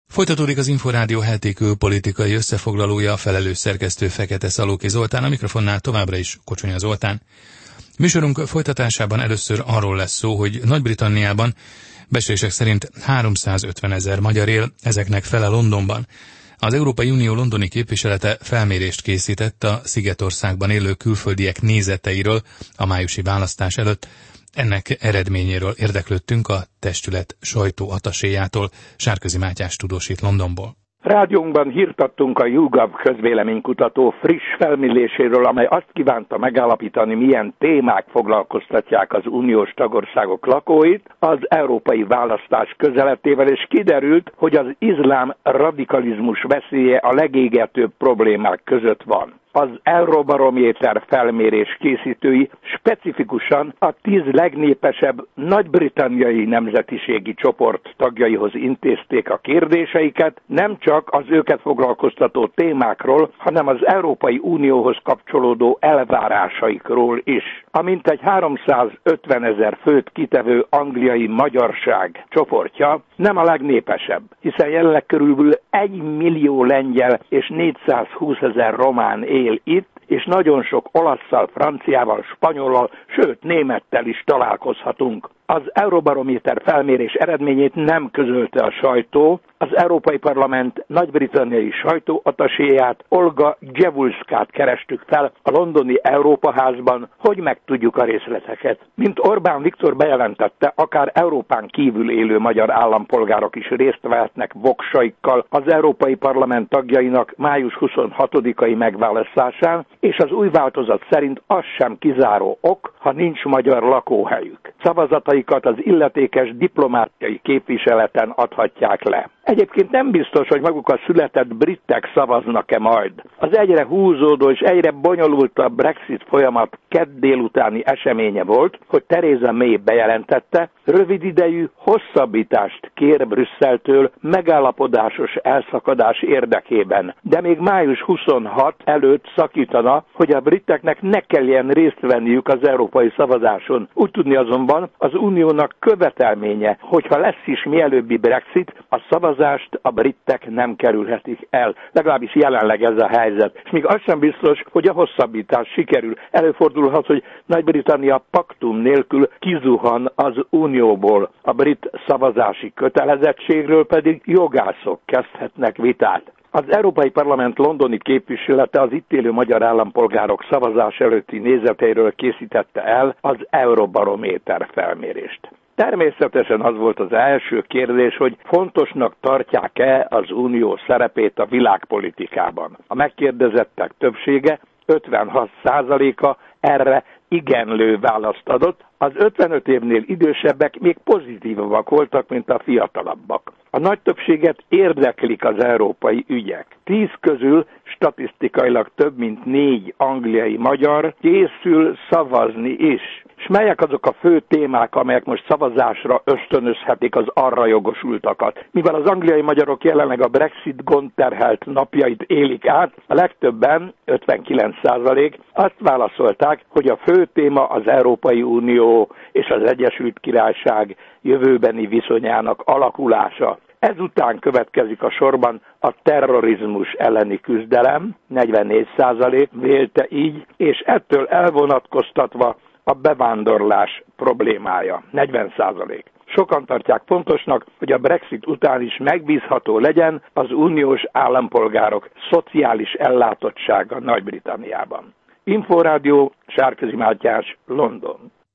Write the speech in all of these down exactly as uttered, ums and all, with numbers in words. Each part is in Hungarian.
Folytatódik az Inforádió heti külpolitikai összefoglalója, a felelős szerkesztő Fekete Szalóki Zoltán, a mikrofonnál továbbra is Kocsonya Zoltán. Műsorunk folytatásában először arról lesz szó, hogy Nagy-Britanniában becslések szerint háromszázötvenezer magyar él, ezeknek fele Londonban. Az Európai Unió londoni képviselete felmérést készített a Szigetországban élő külföldiek nézeteiről a májusi választás előtt. Ennek eredményéről érdeklődtünk a testület sajtóataséjától. Sárközi Mátyás tudósít Londonból. Rádiónkban hírt adtunk a YouGov közvéleménykutató friss felméréséről, amely azt kívánta megállapítani, milyen témák foglalkoztatják az uniós tagországok lakóit az európai választás közeletével, és kiderült, hogy az iszlám radikalizmus veszélye a legégetőbb problémák között van. Az Eurobarométer felmérés készítői specifikusan a tíz legnépesebb nagy-britanniai nemzetiségi csoport tagjaihoz intézték a kérdéseiket, nem csak az őket foglalkoztató témákról, hanem az Európai Unióhoz kapcsolódó elvárásaikról is. A mintegy háromszázötvenezer főt kitevő angliai magyarság csoportja nem a legnépesebb, hiszen jelenleg körülbelül egy millió lengyel és négyszázhúszezer román él itt, és nagyon sok olasszal, franciával, spanyollal, sőt némettel is találkozhatunk. Az Eurobarométer felmérés eredményét nem közölte a sajtó. Az Európai Parlament nagy-britanniai sajtóataséját, Olga Dzsevulszkát kerestük fel a londoni Európa Házban, hogy megtudjuk a részleteket. Mint Orbán Viktor bejelentette, akár Európán kívül élő magyar állampolgárok is részt vehetnek voksaikkal az Európai Parlament tagjainak május huszonhatodikai megválasztásán, és az új változat szerint az sem kizáró ok, ha nincs magyar lakóhelyük. Szavazataikat az illetékes diplomáciai képviseleten adhatják le. Egyébként nem biztos, hogy maguk a született britek szavaznak-e majd. Az egyre húzódó és egyre bonyolultabb Brexit folyamat kedd délutáni eseménye volt, hogy Theresa May bejelentette, rövid idejű hosszabbítást kér Brüsszeltől megállapodásos elszakadás érdekében. De még május huszonhatodika előtt szakítana, hogy a briteknek ne kelljen részt venniük az európai szavazáson. Úgy tudni azonban az uniónak követelménye, hogyha lesz is mielőbbi Brexit, a szavazást a britek nem kerülhetik el. Legalábbis jelenleg ez a helyzet. És még az sem biztos, hogy a hosszabbítás sikerül. Előfordulhat, hogy Nagy-Britannia paktum nélkül kizuhan az unióból. A brit szavazási kötelezettségről pedig jogászok kezdhetnek vitát. Az Európai Parlament londoni képviselete az itt élő magyar állampolgárok szavazás előtti nézeteiről készítette el az Eurobarométer felmérést. Természetesen az volt az első kérdés, hogy fontosnak tartják-e az unió szerepét a világpolitikában. A megkérdezettek többsége, ötvenhat százaléka erre igenlő választ adott, az ötvenöt évnél idősebbek még pozitívabbak voltak, mint a fiatalabbak. A nagy többséget érdeklik az európai ügyek. Tíz közül statisztikailag több mint négy angliai magyar készül szavazni is. És melyek azok a fő témák, amelyek most szavazásra ösztönözhetik az arra jogosultakat? Mivel az angliai magyarok jelenleg a Brexit gondterhelt napjait élik át, a legtöbben, ötvenkilenc százalék azt válaszolták, hogy a fő téma az Európai Unió és az Egyesült Királyság jövőbeni viszonyának alakulása. Ezután következik a sorban a terrorizmus elleni küzdelem, negyvennégy százalék vélte így, és ettől elvonatkoztatva a bevándorlás problémája, negyven százalék. Sokan tartják fontosnak, hogy a Brexit után is megbízható legyen az uniós állampolgárok szociális ellátottsága Nagy-Britanniában. Inforádió, Sárközi Mátyás, London.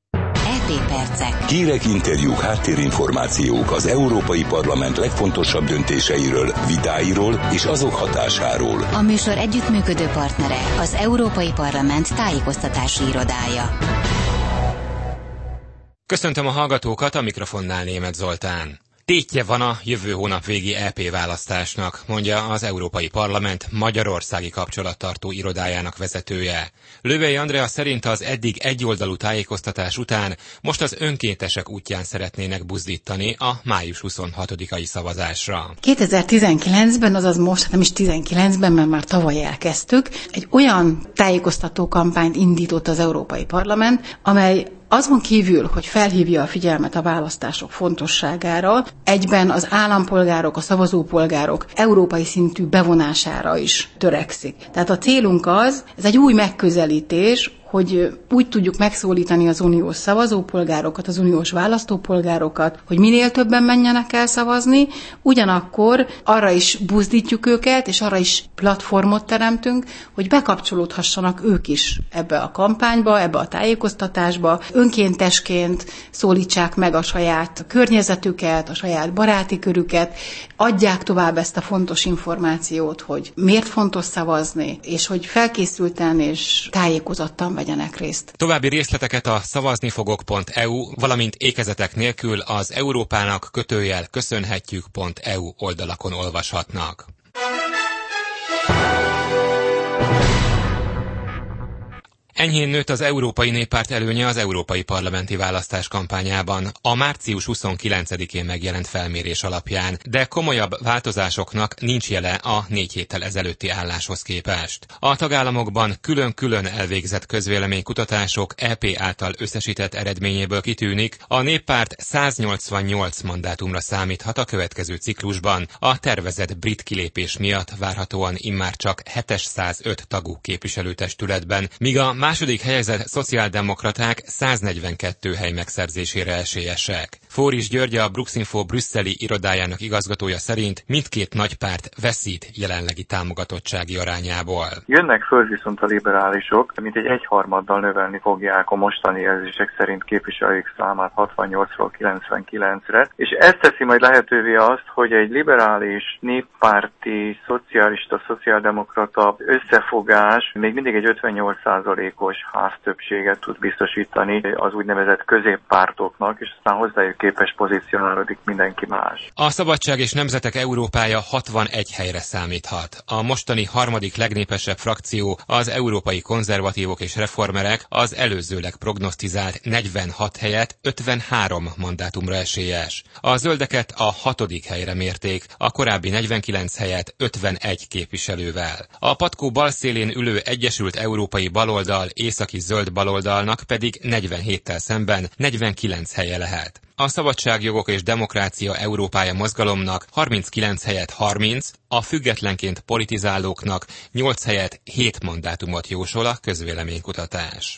é pé percek. Hírek, interjúk, háttérinformációk az Európai Parlament legfontosabb döntéseiről, vitáiról és azok hatásáról. A műsor együttműködő partnere az Európai Parlament tájékoztatási irodája. Köszöntöm a hallgatókat, a mikrofonnál Németh Zoltán. Tétje van a jövő hónap végi é pé választásnak, mondja az Európai Parlament magyarországi kapcsolattartó irodájának vezetője. Lövei Andrea szerint az eddig egyoldalú tájékoztatás után most az önkéntesek útján szeretnének buzdítani a május huszonhatodikai szavazásra. kétezer-tizenkilencben, azaz most, nem is tizenkilencben, mert már tavaly elkezdtük, egy olyan tájékoztató kampányt indított az Európai Parlament, amely azon kívül, hogy felhívja a figyelmet a választások fontosságára, egyben az állampolgárok, a szavazópolgárok európai szintű bevonására is törekszik. Tehát a célunk az, ez egy új megközelítés, hogy úgy tudjuk megszólítani az uniós szavazópolgárokat, az uniós választópolgárokat, hogy minél többen menjenek el szavazni, ugyanakkor arra is buzdítjuk őket, és arra is platformot teremtünk, hogy bekapcsolódhassanak ők is ebbe a kampányba, ebbe a tájékoztatásba, önkéntesként szólítsák meg a saját környezetüket, a saját baráti körüket, adják tovább ezt a fontos információt, hogy miért fontos szavazni, és hogy felkészülten és tájékozottan vegyenek részt. További részleteket a szavaznifogok pont e u, valamint ékezetek nélkül az Európának kötőjel köszönhetjük pont e u oldalakon olvashatnak. Enyhén nőtt az Európai Néppárt előnye az európai parlamenti választás kampányában a március huszonkilencedikén megjelent felmérés alapján, de komolyabb változásoknak nincs jele a négy héttel ezelőtti álláshoz képest. A tagállamokban külön-külön elvégzett közvéleménykutatások é pé által összesített eredményéből kitűnik, a Néppárt száznyolcvannyolc mandátumra számíthat a következő ciklusban, a tervezett brit kilépés miatt várhatóan immár csak hétszázöt tagú képviselőtestületben, míg a második helyezett szociáldemokraták száznegyvenkettő hely megszerzésére esélyesek. Fóris György, a Bruxinfo brüsszeli irodájának igazgatója szerint mindkét nagy párt veszít jelenlegi támogatottsági arányából. Jönnek föl viszont a liberálisok, mint egy egyharmaddal növelni fogják a mostani jelzések szerint képviselők számát hatvannyolcról kilencvenkilencre, és ez teszi majd lehetővé azt, hogy egy liberális, néppárti, szocialista, szociáldemokrata összefogás még mindig egy ötvennyolc százalékos háztöbbséget tud biztosítani az úgynevezett középpártoknak, és aztán hozzájuk képes pozícionálódik mindenki más. A Szabadság és Nemzetek Európája hatvanegy helyre számíthat. A mostani harmadik legnépesebb frakció, az európai konzervatívok és reformerek, az előzőleg prognosztizált negyvenhat helyet ötvenhárom mandátumra esélyes. A zöldeket a hatodik helyre mérték, a korábbi negyvenkilenc helyet ötvenegy képviselővel. A patkó bal szélén ülő Egyesült Európai Baloldal északi zöld baloldalnak pedig negyvenhéttel szemben negyvenkilenc helye lehet. A Szabadságjogok és Demokrácia Európája mozgalomnak harminckilenc helyet harminc, a függetlenként politizálóknak nyolc helyet hét mandátumot jósol a közvéleménykutatás.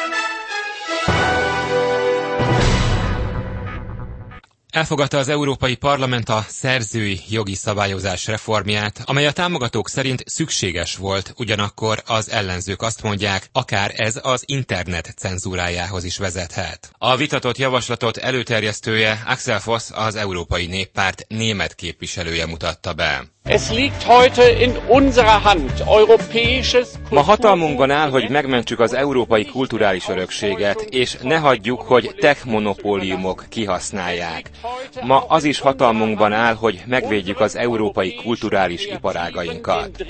Elfogadta az Európai Parlament a szerzői jogi szabályozás reformját, amely a támogatók szerint szükséges volt, ugyanakkor az ellenzők azt mondják, akár ez az internet cenzúrájához is vezethet. A vitatott javaslatot előterjesztője Axel Voss, az Európai Néppárt német képviselője mutatta be. Es liegt heute in unserer Hand, europäisches Ma hatalmunkban áll, hogy megmentsük az európai kulturális örökséget, és ne hagyjuk, hogy tech monopóliumok kihasználják. Ma az is hatalmunkban áll, hogy megvédjük az európai kulturális iparágainkat.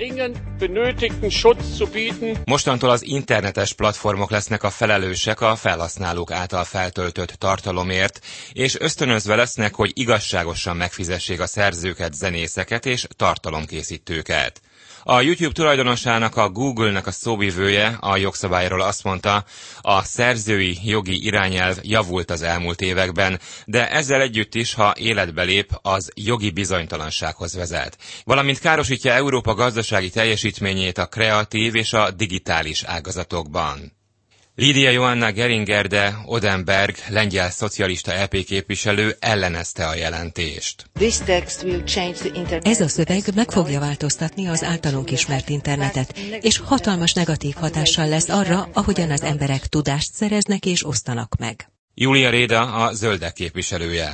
Mostantól az internetes platformok lesznek a felelősek a felhasználók által feltöltött tartalomért, és ösztönözve lesznek, hogy igazságosan megfizessék a szerzőket, zenészeket és tartalomkészítőket. A YouTube tulajdonosának, a Google-nek a szóvivője a jogszabályról azt mondta, a szerzői jogi irányelv javult az elmúlt években, de ezzel együtt is, ha életbe lép, az jogi bizonytalansághoz vezet. Valamint károsítja Európa gazdasági teljesítményét a kreatív és a digitális ágazatokban. Lídia Joanna Geringer de Odenberg, lengyel szocialista é pé képviselő ellenezte a jelentést. Ez a szöveg meg fogja változtatni az általunk ismert internetet, és hatalmas negatív hatással lesz arra, ahogyan az emberek tudást szereznek és osztanak meg. Julia Réda, a zöldek képviselője.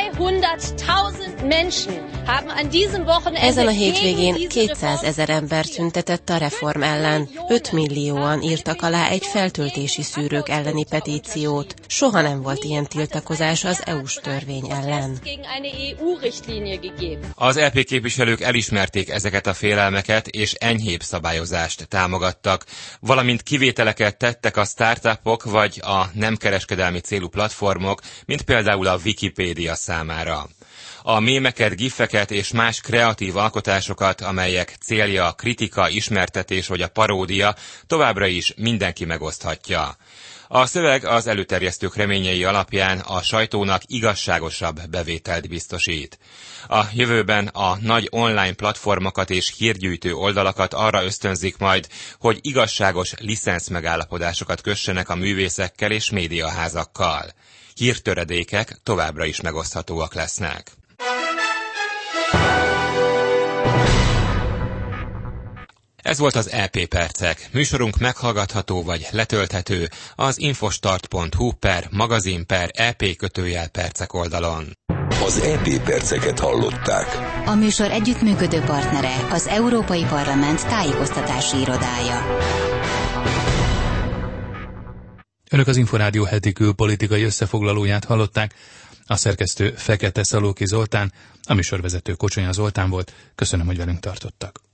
Ezen a hétvégén kétszázezer ember tüntetett a reform ellen. öt millióan írtak alá egy feltöltési szűrők elleni petíciót. Soha nem volt ilyen tiltakozás az é u-s törvény ellen. Az é pé képviselők elismerték ezeket a félelmeket, és enyhébb szabályozást támogattak, valamint kivételeket tettek a startupok vagy a nem kereskedelmi célú platformok, mint például a Wikipédia számára. A mémeket, gifeket és más kreatív alkotásokat, amelyek célja a kritika, ismertetés vagy a paródia, továbbra is mindenki megoszthatja. A szöveg az előterjesztők reményei alapján a sajtónak igazságosabb bevételt biztosít. A jövőben a nagy online platformokat és hírgyűjtő oldalakat arra ösztönzik majd, hogy igazságos licenc megállapodásokat kössenek a művészekkel és médiaházakkal. Hírtöredékek továbbra is megoszthatóak lesznek. Ez volt az é pé Percek. Műsorunk meghallgatható vagy letölthető az infostart pont hu per magazin per ep kötőjel percek oldalon. Az é pé Perceket hallották. A műsor együttműködő partnere az Európai Parlament tájékoztatási irodája. Önök az Inforádió heti külpolitikai összefoglalóját hallották. A szerkesztő Fekete Szalóki Zoltán, a műsorvezető Kocsonya Zoltán volt. Köszönöm, hogy velünk tartottak.